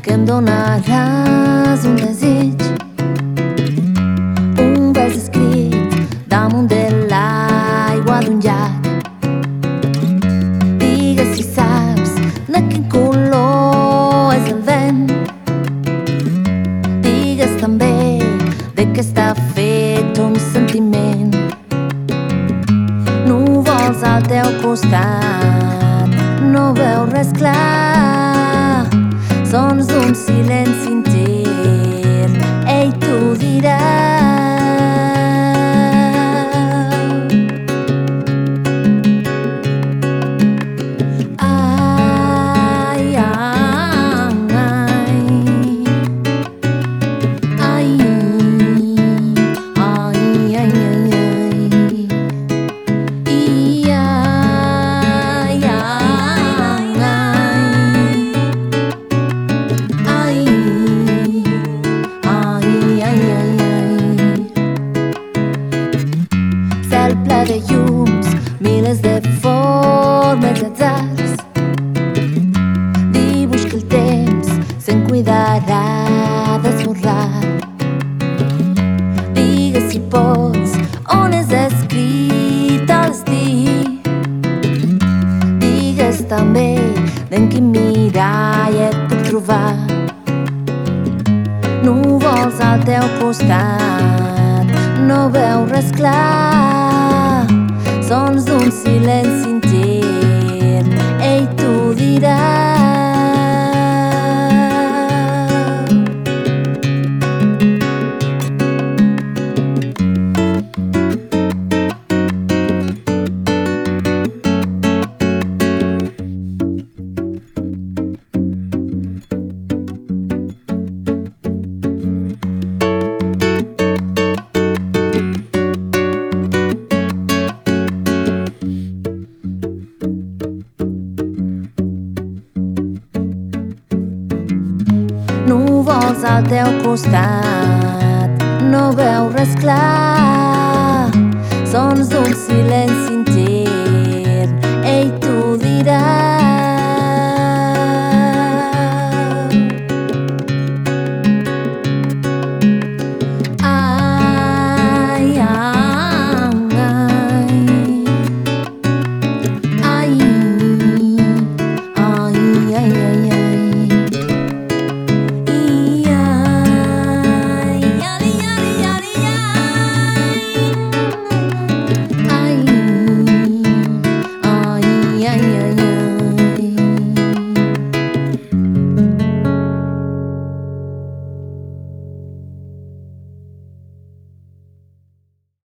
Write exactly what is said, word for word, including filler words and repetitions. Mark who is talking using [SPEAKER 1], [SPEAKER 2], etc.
[SPEAKER 1] que em donaràs un desig, un vers escrit damunt de l'aigua d'un llac. Digues si saps de quin color és el vent, digues també de què està fet un sentiment. Núvols al teu costat, no veus res clar, sons d'un silenci inter, ell t'ho dirà. Ai, ai, ai, ai, ai, ai, cel ple de llums, milers de formes i atzars, dibuix que el temps se'n cuidarà d'esborrar. Digues si pots on és escrit el destí, digues també d'en quin mirall et puc trobar. Núvols al teu costat, no veus res clar, sons d'un silenci inter, ell t'ho dirà. Núvols al teu costat, no veus res clar, sons d'un silenci inter, ell t'ho dirà.